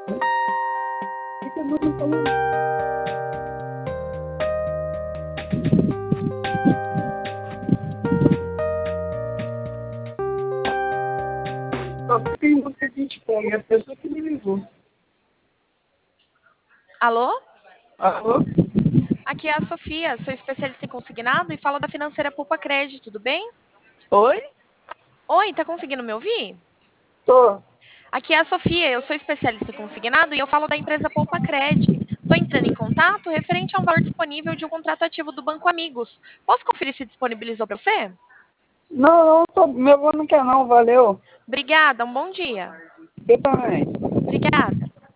O que a mãe não falou? Só tem você que expõe, a pessoa que me ligou. Alô? Alô? Aqui é a Sofia, sou especialista em consignado e falo da financeira Poupa Crédito, tudo bem? Oi? Oi, tá conseguindo me ouvir? Tô. Aqui é a Sofia, eu sou especialista em consignado e eu falo da empresa Poupa Cred. Estou entrando em contato referente a um valor disponível de um contrato ativo do Banco Amigos. Posso conferir se disponibilizou para você? Não, meu avô não quer não, valeu. Obrigada, um bom dia. Eu também. Obrigada.